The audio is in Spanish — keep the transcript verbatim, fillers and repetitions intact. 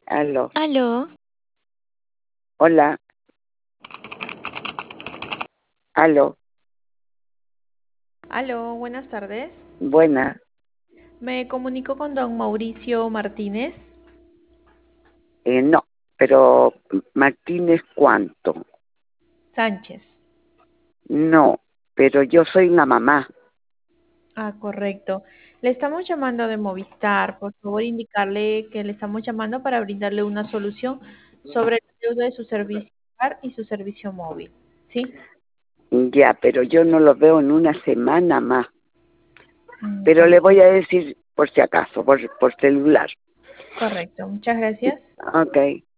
Aló. Aló, Hola. Aló. Aló, buenas tardes. Buena. Me comunico con don Mauricio Martínez Eh, no, pero Martínez, ¿cuánto? Sánchez. No, pero yo soy la mamá. Ah, correcto. Le estamos llamando de Movistar. Por favor, indicarle que le estamos llamando para brindarle una solución sobre el deuda de su servicio hogar y su servicio móvil. ¿Sí? Ya, pero yo no lo veo en una semana más. Mm, Pero le voy comprendo. a decir por si acaso, por, por celular. Correcto. Muchas gracias. Ok.